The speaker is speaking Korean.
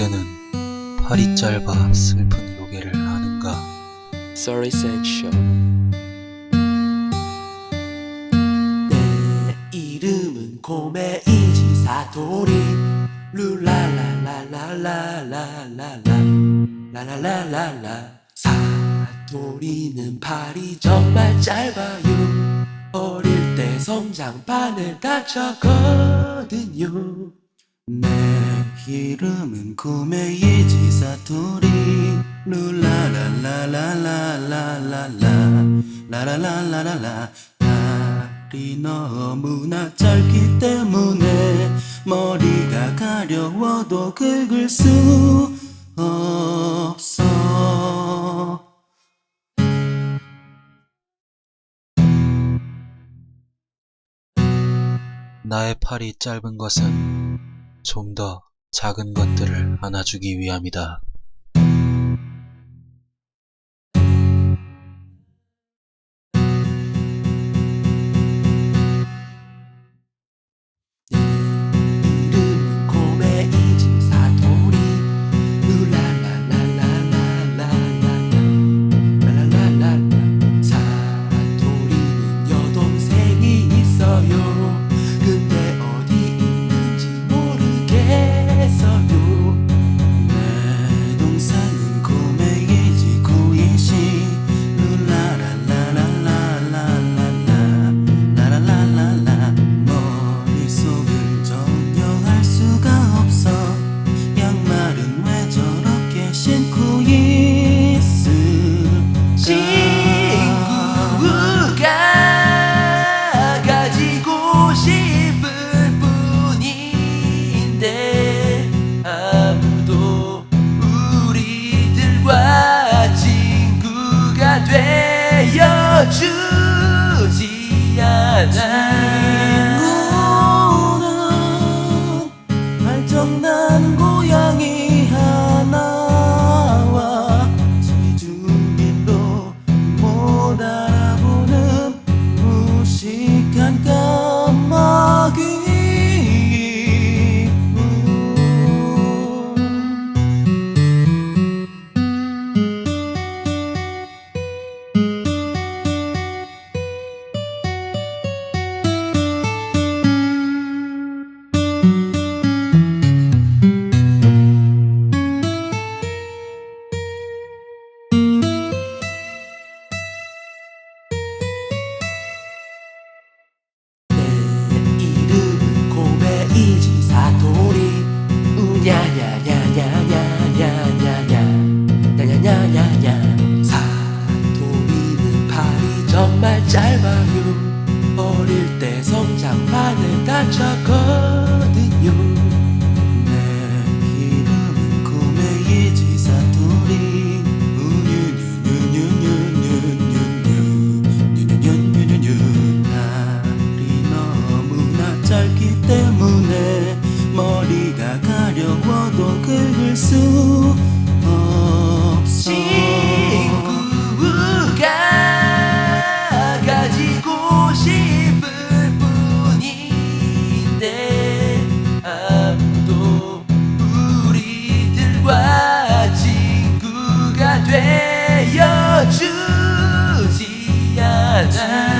그대는 팔이 짧아 슬픈 노래를 하는가. Sorry Sancho. 내 이름은 고메이지 사토리 룰랄랄랄랄랄랄랄랄랄랄랄라. 사토리는 팔이 정말 짧아요. 어릴 때 성장판을 다쳤거든요. 내 이름은 고메이지 사토리 룰랄랄랄랄랄랄랄랄랄랄라. 팔이 너무나 짧기 때문에 머리가 가려워도 긁을 수 없어. 나의 팔이 짧은 것은 좀 더 작은 것들을 안아주기 위함이다. 이름은 고메이지 사토리 룰랄랄랄랄랄랄랄랄랄라. 사토리는 여동생이 있어요. 근데 어디 있는지 모르겠어요. 내 동생은 고메이지 고이시 룰랄랄랄랄랄랄랄랄라. 머릿속을 정령할 수가 없어. 양말은 왜 저렇게 신고 있을까? 친구가 가지고 싶을 뿐인데 아무도 우리들과 친구가 되어주지 않아. 친구는 발정난 고양이 하나와 지중일로 못 알아보는 무식한 까마귀. 내 이름은 고메이지 사토리 우냐냐냐냐냐냐냐냐냐냐냐. 사토리는 팔이 정말 짧아요. 어릴 때 성장판을 다쳤거든요. 내 이름은 고메이지 사토리 우뉴뉴뉴뉴뉴뉴뉴뉴뉴뉴뉴뉴. 팔이 너무나 짧기 때문에 머리가 가려워도 긁을 수 없어. 친구가 가지고 싶을 뿐인데 아무도 우리들과 친구가 되어주지 않아.